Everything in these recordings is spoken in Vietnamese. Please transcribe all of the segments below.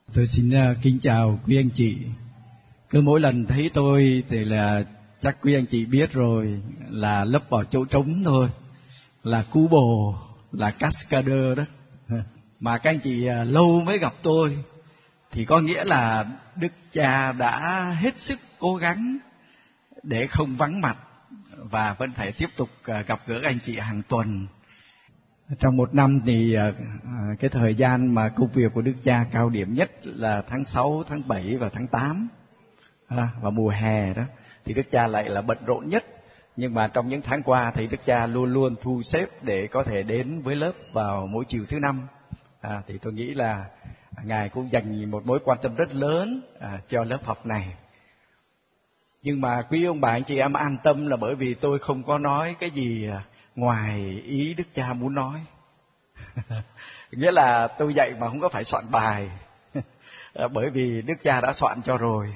Tôi xin kính chào quý anh chị. Cứ mỗi lần thấy tôi thì là chắc quý anh chị biết rồi, là lấp vào chỗ trống thôi, là cú bồ, là cascader đó. Mà các anh chị lâu mới gặp tôi thì có nghĩa là Đức Cha đã hết sức cố gắng để không vắng mặt và vẫn phải tiếp tục gặp gỡ anh chị hàng tuần. Trong một năm thì cái thời gian mà công việc của Đức Cha cao điểm nhất là tháng 6, tháng 7 và tháng 8 và mùa hè đó thì Đức Cha lại là bận rộn nhất. Nhưng mà trong những tháng qua thì Đức Cha luôn luôn thu xếp để có thể đến với lớp vào mỗi chiều thứ năm. Thì tôi nghĩ là Ngài cũng dành một mối quan tâm rất lớn cho lớp học này. Nhưng mà quý ông bà anh chị em an tâm là bởi vì tôi không có nói cái gì ngoài ý Đức Cha muốn nói. Nghĩa là tôi dạy mà không có phải soạn bài, bởi vì Đức Cha đã soạn cho rồi.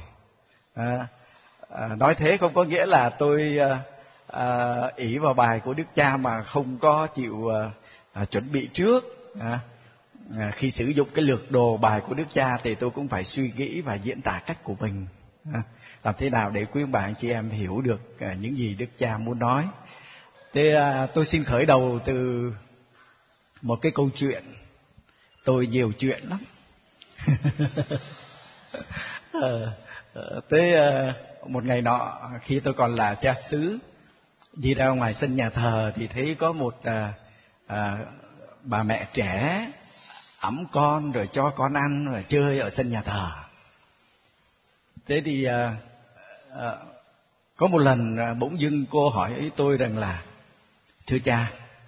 Nói thế không có nghĩa là tôi ỷ vào bài của Đức Cha mà không có chịu chuẩn bị trước. Khi sử dụng cái lược đồ bài của Đức Cha thì tôi cũng phải suy nghĩ và diễn tả cách của mình, làm thế nào để quý ông bà anh chị em hiểu được những gì Đức Cha muốn nói. Thế tôi xin khởi đầu từ một cái câu chuyện. Tôi nhiều chuyện lắm. Thế một ngày nọ khi tôi còn là cha xứ, đi ra ngoài sân nhà thờ thì thấy có một bà mẹ trẻ ẵm con rồi cho con ăn và chơi ở sân nhà thờ. Thế thì có một lần bỗng dưng cô hỏi tôi rằng là: thưa cha,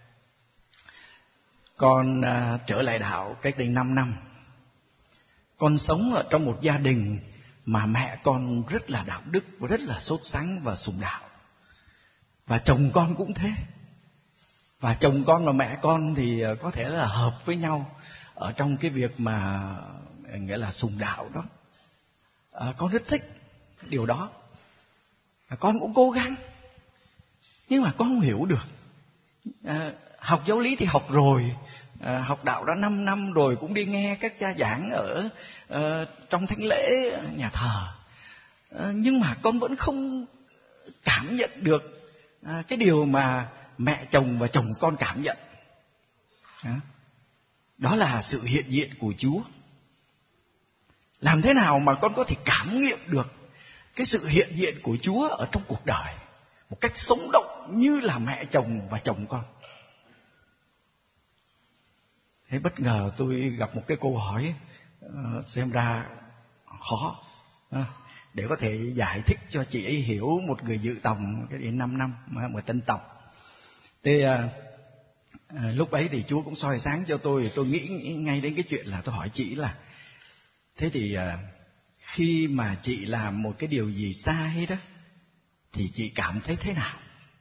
con trở lại đạo cách đây 5 năm. Con sống ở trong một gia đình mà mẹ con rất là đạo đức và rất là sốt sắng và sùng đạo. Và chồng con cũng thế. Và chồng con và mẹ con thì có thể là hợp với nhau ở trong cái việc mà nghĩa là sùng đạo đó. Con rất thích điều đó. Con cũng cố gắng, nhưng mà con không hiểu được. Học giáo lý thì học rồi, học đạo đã 5 năm rồi, cũng đi nghe các cha giảng ở trong thánh lễ nhà thờ. Nhưng mà con vẫn không cảm nhận được cái điều mà mẹ chồng và chồng con cảm nhận. Đó là sự hiện diện của Chúa. Làm thế nào mà con có thể cảm nghiệm được cái sự hiện diện của Chúa ở trong cuộc đời một cách sống động như là mẹ chồng và chồng con? Thế bất ngờ tôi gặp một cái câu hỏi xem ra khó, để có thể giải thích cho chị ấy hiểu, một người dự tòng cái đến 5 năm mà tân tộc. Thế lúc ấy thì Chúa cũng soi sáng cho tôi nghĩ ngay đến cái chuyện là tôi hỏi chị là: thế thì khi mà chị làm một cái điều gì sai đó thì chị cảm thấy thế nào?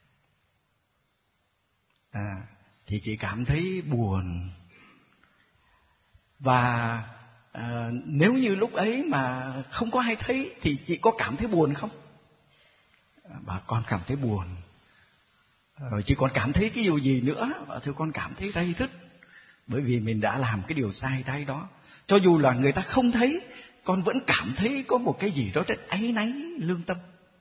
Thì chị cảm thấy buồn. Và nếu như lúc ấy mà không có ai thấy thì chị có cảm thấy buồn không? Bà: con cảm thấy buồn. Rồi chị còn cảm thấy cái điều gì nữa? Thưa, con cảm thấy ray rứt, bởi vì mình đã làm cái điều sai trái đó. Cho dù là người ta không thấy, con vẫn cảm thấy có một cái gì đó rất áy náy lương tâm.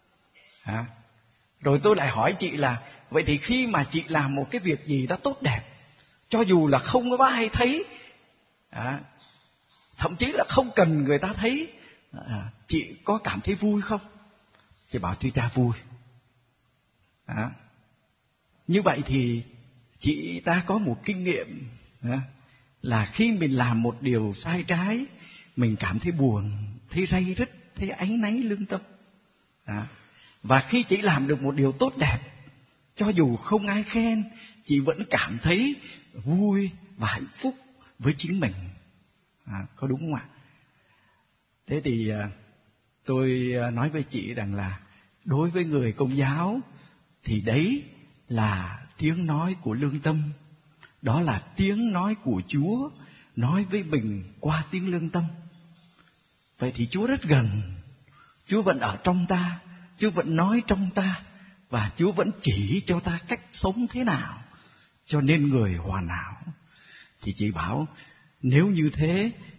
Rồi tôi lại hỏi chị là: vậy thì khi mà chị làm một cái việc gì đó tốt đẹp, cho dù là không có ai thấy, thậm chí là không cần người ta thấy, chị có cảm thấy vui không? Chị bảo: thưa cha, vui. Như vậy thì chị ta có một kinh nghiệm là khi mình làm một điều sai trái, mình cảm thấy buồn, thấy ray rứt, thấy áy náy lương tâm. Và khi chị làm được một điều tốt đẹp, cho dù không ai khen, chị vẫn cảm thấy vui và hạnh phúc với chính mình. Có đúng không ạ? Thế thì tôi nói với chị rằng là đối với người Công giáo thì đấy là tiếng nói của lương tâm. Đó là tiếng nói của Chúa nói với mình qua tiếng lương tâm. Vậy thì Chúa rất gần, Chúa vẫn ở trong ta, Chúa vẫn nói trong ta, và Chúa vẫn chỉ cho ta cách sống thế nào cho nên người hoàn hảo. Thì chị bảo: nếu như thế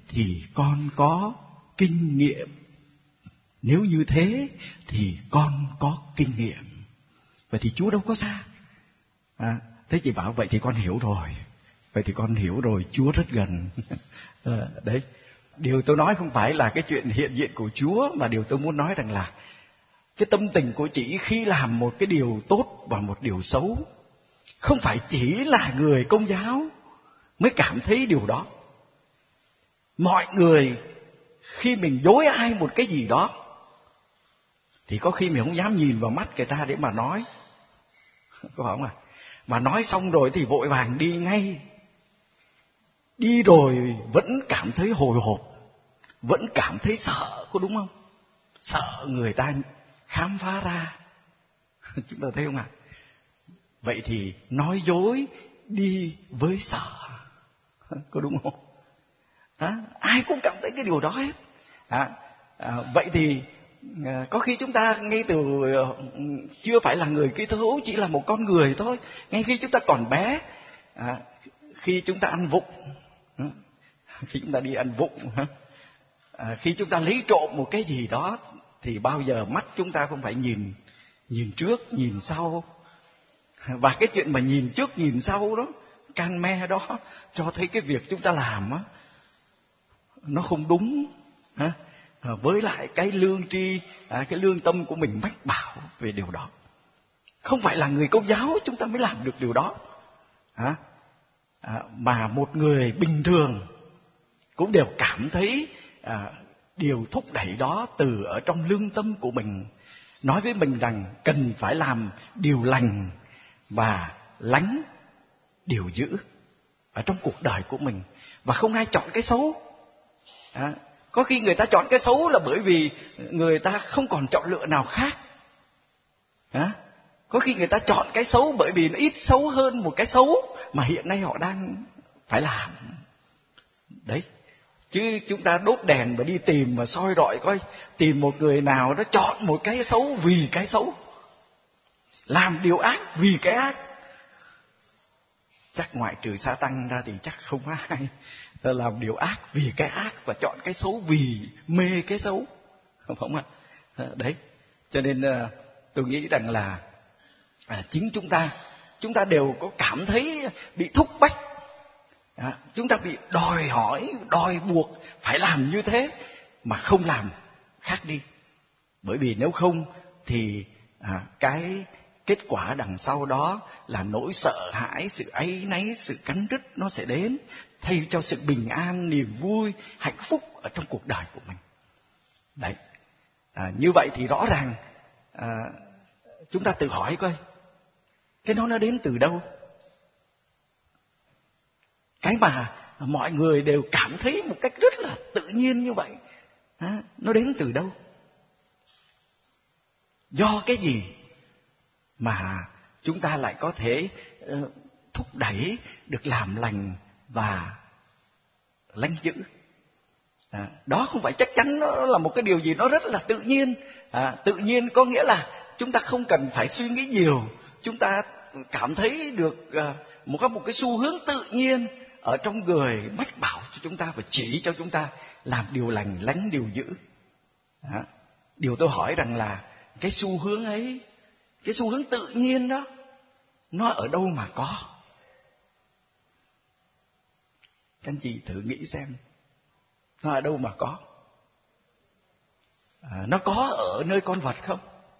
thì con có kinh nghiệm. Nếu như thế thì con có kinh nghiệm. Vậy thì Chúa đâu có xa. Thế chị bảo vậy thì con hiểu rồi. Vậy thì con hiểu rồi, Chúa rất gần. Đấy. Điều tôi nói không phải là cái chuyện hiện diện của Chúa, mà điều tôi muốn nói rằng là cái tâm tình của chị khi làm một cái điều tốt và một điều xấu, không phải chỉ là người Công giáo mới cảm thấy điều đó. Mọi người khi mình dối ai một cái gì đó thì có khi mình không dám nhìn vào mắt người ta để mà nói, có phải không ạ? Mà nói xong rồi thì vội vàng đi ngay. Đi rồi vẫn cảm thấy hồi hộp, vẫn cảm thấy sợ, có đúng không? Sợ người ta khám phá ra. Chúng ta thấy không ạ? Vậy thì nói dối đi với sợ, có đúng không? Ai cũng cảm thấy cái điều đó hết. Vậy thì có khi chúng ta ngay từ chưa phải là người Kitô hữu, chỉ là một con người thôi. Ngay khi chúng ta còn bé, khi chúng ta ăn vụng, khi chúng ta đi ăn vụng, khi chúng ta lấy trộm một cái gì đó, thì bao giờ mắt chúng ta không phải nhìn trước, nhìn sau. Và cái chuyện mà nhìn trước, nhìn sau đó, can me đó, cho thấy cái việc chúng ta làm á, nó không đúng. Với lại cái lương tri, cái lương tâm của mình mách bảo về điều đó. Không phải là người Công giáo chúng ta mới làm được điều đó. Mà một người bình thường cũng đều cảm thấy điều thúc đẩy đó từ ở trong lương tâm của mình, nói với mình rằng cần phải làm điều lành và lánh điều dữ ở trong cuộc đời của mình. Và không ai chọn cái xấu. Có khi người ta chọn cái xấu là bởi vì người ta không còn chọn lựa nào khác. Có khi người ta chọn cái xấu bởi vì nó ít xấu hơn một cái xấu mà hiện nay họ đang phải làm. Đấy. Chứ chúng ta đốt đèn và đi tìm mà soi rọi coi, tìm một người nào đó chọn một cái xấu vì cái xấu, làm điều ác vì cái ác. Chắc ngoại trừ Sa-tăng ra thì chắc không có ai làm điều ác vì cái ác và chọn cái xấu vì mê cái xấu, không ạ? Đấy. Cho nên tôi nghĩ rằng là chính chúng ta đều có cảm thấy bị thúc bách. Chúng ta bị đòi hỏi, đòi buộc phải làm như thế mà không làm khác đi. Bởi vì nếu không thì cái kết quả đằng sau đó là nỗi sợ hãi, sự áy náy, sự cắn rứt nó sẽ đến, thay cho sự bình an, niềm vui, hạnh phúc ở trong cuộc đời của mình. Đấy. Như vậy thì rõ ràng chúng ta tự hỏi coi, cái nó đến từ đâu? Cái mà mọi người đều cảm thấy một cách rất là tự nhiên như vậy, nó đến từ đâu? Do cái gì mà chúng ta lại có thể thúc đẩy được làm lành và lánh dữ? Đó không phải chắc chắn, nó là một cái điều gì nó rất là tự nhiên. Tự nhiên có nghĩa là chúng ta không cần phải suy nghĩ nhiều, chúng ta cảm thấy được một cái xu hướng tự nhiên ở trong người mách bảo cho chúng ta và chỉ cho chúng ta làm điều lành, lánh điều dữ. Điều tôi hỏi rằng là cái xu hướng ấy, cái xu hướng tự nhiên đó, nó ở đâu mà có? Các anh chị thử nghĩ xem, nó ở đâu mà có? Nó có ở nơi con vật không?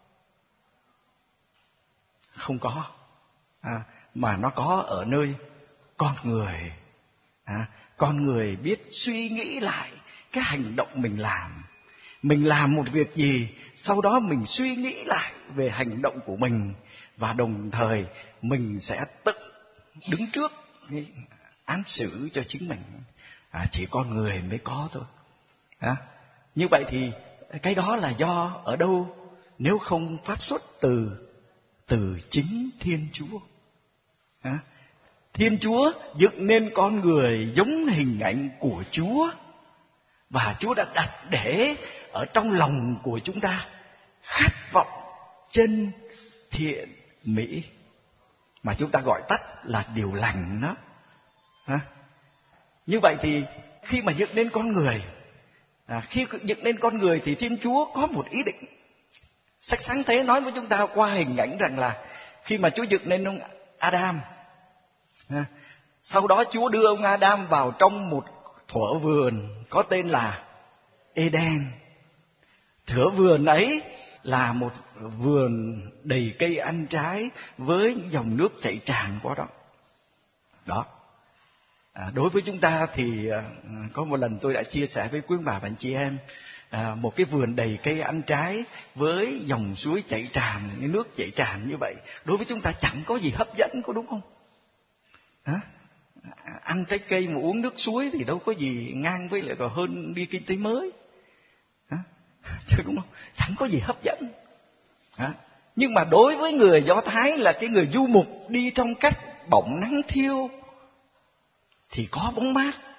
Không có. Mà nó có ở nơi con người. Con người biết suy nghĩ lại cái hành động mình làm. Mình làm một việc gì, sau đó mình suy nghĩ lại về hành động của mình, và đồng thời mình sẽ tự đứng trước án xử cho chính mình. Chỉ con người mới có thôi. Như vậy thì cái đó là do ở đâu nếu không phát xuất từ chính Thiên Chúa? Thiên Chúa dựng nên con người giống hình ảnh của Chúa, và Chúa đã đặt để ở trong lòng của chúng ta khát vọng chân thiện mỹ, mà chúng ta gọi tắt là điều lành đó. Như vậy thì khi mà dựng nên con người, khi dựng nên con người thì Thiên Chúa có một ý định. Sách Sáng Thế nói với chúng ta qua hình ảnh rằng là khi mà Chúa dựng nên ông Adam, sau đó Chúa đưa ông Adam vào trong một thửa vườn có tên là Eden. Thửa vườn ấy là một vườn đầy cây ăn trái với những dòng nước chảy tràn qua đó. Đó. Đối với chúng ta thì có một lần tôi đã chia sẻ với quý bà và anh chị em, một cái vườn đầy cây ăn trái với dòng suối chảy tràn, cái nước chảy tràn như vậy, đối với chúng ta chẳng có gì hấp dẫn, có đúng không? Ăn trái cây mà uống nước suối thì đâu có gì ngang với lại còn hơn đi kinh tế mới, chứ đúng không? Chẳng có gì hấp dẫn. Nhưng mà đối với người Do Thái là cái người du mục đi trong các bóng nắng thiêu thì có bóng mát.